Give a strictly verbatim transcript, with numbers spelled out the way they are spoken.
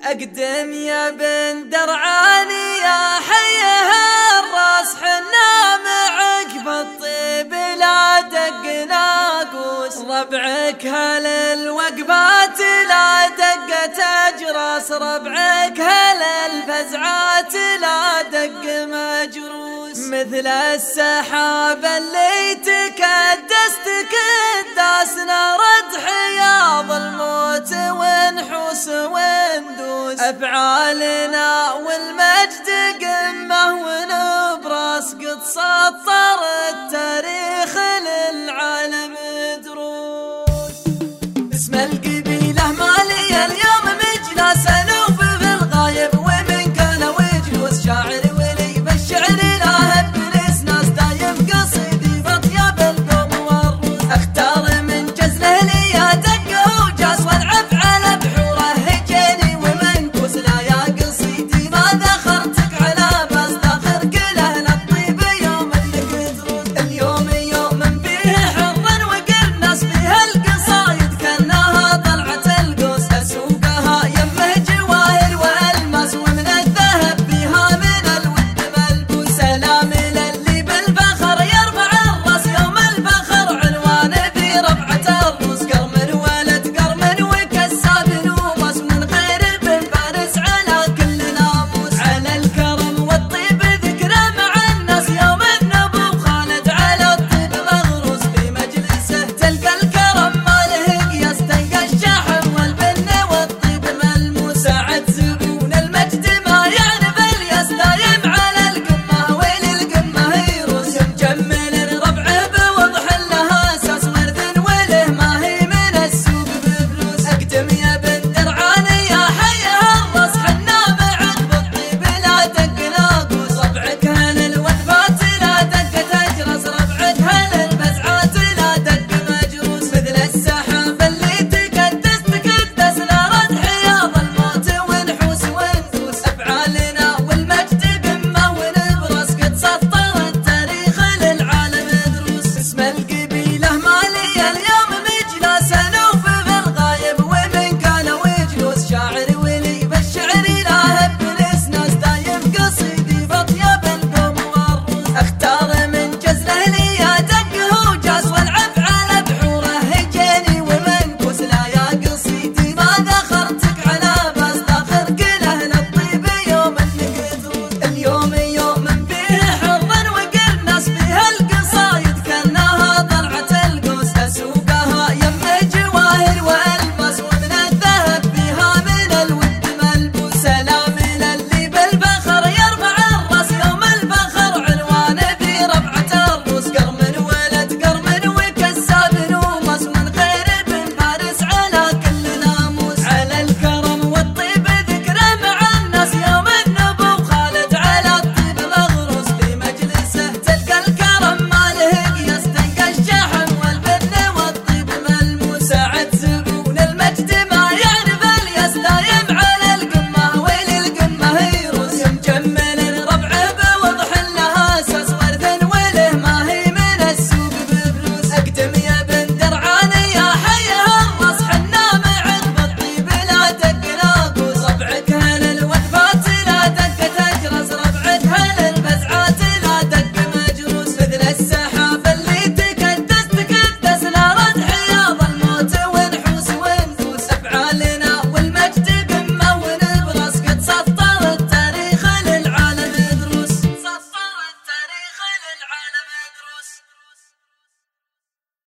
أقدم يا بن درعاني يا حيها الراس، حنا معك بالطيب لا دق ناقوس. ربعك هل الوقفات لا دقت أجراس، ربعك هل الفزعات لا دق مجروس. مثل السحاب اللي تكدس تكدس نرد حياض الموت ونحوس وندوس. أفعالنا والمجد قمة ونبراس، قد سطر التاريخ للعالم دروس. اسم القبيلة مالية اليوم مجلس ألوف في الغايب، ومن كان وجلوس شاعر ولي بالشعر لاهب بالإسناس دايم قصيدي بطياب القوم والروس. اختار من جزله لي دقه وجاس والعب على بحوره هجيني ومنكوس. لا يا قصيدي ما ذخرتك على بس داخر كله للطيب يوم انك تروس. اليوم يوم به حرا وقرناس بها القصايد كانها طلعت القوس. اسوقها يمه جواهر والماس، ومن الذهب فيها من الود ملبوس. سلام للي بالفخر يرفع الراس، يوم الفخر عنوانه في رفعة الروس. قرم ولد قرم وكساب نوماس، من غير ابن فارس على كل ناموس. على الكرم والطيب ذكره مع الناس، يوم النبو خالد على الطيب مغروس. في مجلسه تلقى الكرم ما له قياس، تلقى الشحم والبن والطيب ملموس. ساعة زبون المجد ما يعرف الياس، دايم على القمة ويل القمة يروس. مجمل ربعه بوضح لها اساس، ورث وله ما هي من السوق بفلوس. اقدم يا بن درعاني يا حيها الراس، حنا معك بالطيب لا دق ناقوس. ربعك هل الوقفات لا دقت اجرس، ربعك هل الفزعات لا دق مجروس. مثل السحاب اللي تكدس تكدس نرد حياض الموت ونحوس وندوس. افعالنا والمجد قمه ونبرس، قد سطر التاريخ للعالم دروس. اسم القبيله ماليه اليوم مجلس الوف في الغايب، ومن كان وجلوس شاعر ولي بالشعر لاهب بالاسناس. دايم قصيدي بطياب القوم والروس. اختار من جزله لي دقه وجاس والعب على بحوره هجيني ومنكوس. لا يا قصيدي ما ذخرتك على بس داخر كله للطيب يوم انك تروس. اليوم يوم به حرا وقرناس بها القصايد كانها طلعت القوس. اسوقها يمه جواهر والماس، ومن الذهب فيها من الود ملبوس. سلام للي بالفخر يرفع الراس، يوم الفخر عنوانه في رفعة الروس. قرم ولد قرم وكساب نوماس، من غير ابن فارس على كل ناموس. على الكرم والطيب ذكره مع الناس، يوم النبو خالد على الطيب مغروس. في مجلسه تلقى الكرم ما له قياس، تلقى الشحم والبن والطيب ملموس. ساعة زبون المجد ما يعرف الياس، دايم على القمة ويل القمة يروس. مجمل ربعه بوضح لها اساس، ورث وله ما هي من السوق بفلوس. اقدم يا بن درعاني يا حيها الراس، حنا معك بالطيب لا دق ناقوس. ربعك هل الوقفات لا دقت اجرس، ربعك هل الفزعات لا دق مجروس. مثل السحاب اللي تكدس تكدس نرد حياض الموت ونحوس وندوس. افعالنا والمجد قمه ونبرس، قد سطر التاريخ للعالم دروس. سطر التاريخ للعالم